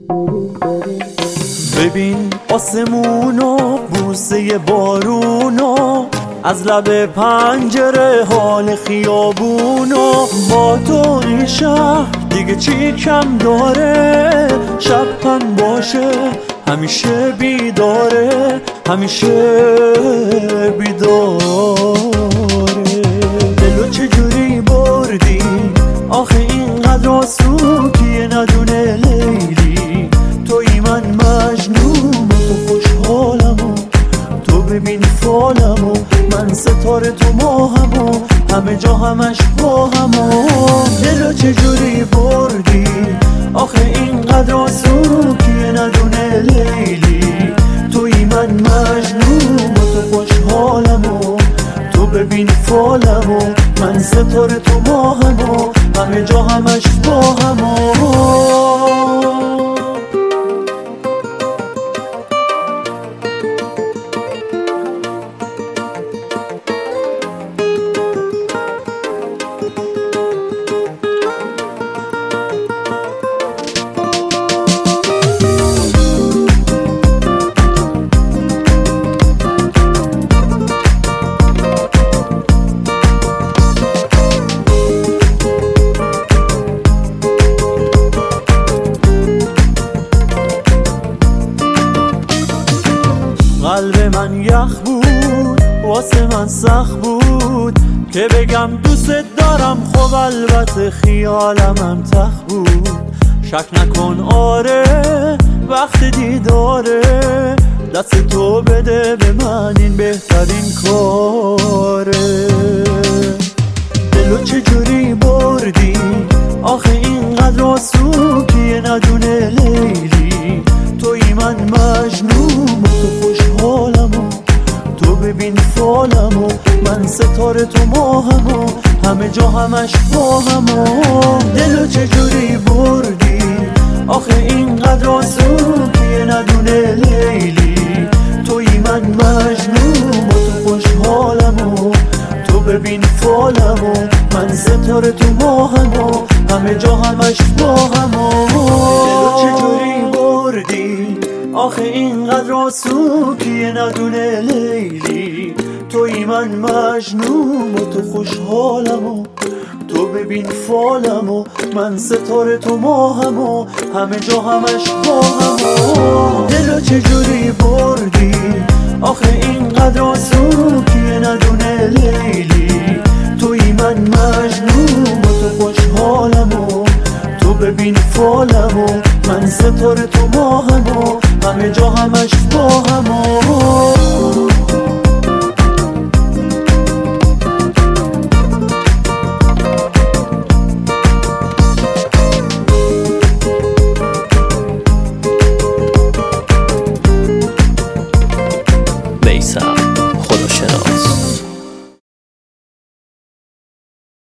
ببین آسمونو، بوسه بارونو، از لب پنجره حال خیابونو. با تو این شهر دیگه چی کم داره؟ شب هم باشه همیشه بیداره، همیشه بیداره. دلو چجوری بردی آخه اینقدر آسوکیه ندونه لیلی؟ توی من مجنون، تو خوشحالمو، تو ببین فالمو، من ستاره تو ماهمو، همه جا همش با همو. دلو چجوری بردی آخه اینقدر آسوکیه ندونه لیلی؟ توی من مجنون، تو خوشحالمو، تو ببین فالمو، من ستاره تو ماهمو، همه جا همش با همو. قلب من یخ بود، واسه من سخت بود که بگم دوست دارم، خب البته خیالم تخت بود. شک نکن آره وقت دیداره، دست تو بده به من این بهترین کاره. دلو چجوری بردی آخه اینقدر آسوکیه ندونه لیلی؟ توی من مجنون، تو خوشحالمو، تو ببین فالمو، من ستاره تو ماهمو، همه جا همش با همو. دلو چجوری بردی آخه اینقدر آسوکیه ندونه لیلی؟ توی من مجنون، تو خوشحالمو، تو ببین فالمو، من ستاره تو ماهمو، همه جا همش با همو. دلو چجوری بردی آخه اینقدر آسوکیه ندونه لیلی؟ توی من مجنون، تو خوشحالمو، تو ببین فالمو، من ستاره تو ماهمو، همه جا همش با همو. دلو چجوری بردی آخه اینقدر آسوکیه ندونه لیلی؟ توی من مجنون، تو خوشحالمو، تو ببین فالمو، من ستاره تو ماهمو، همه جا همش با همو.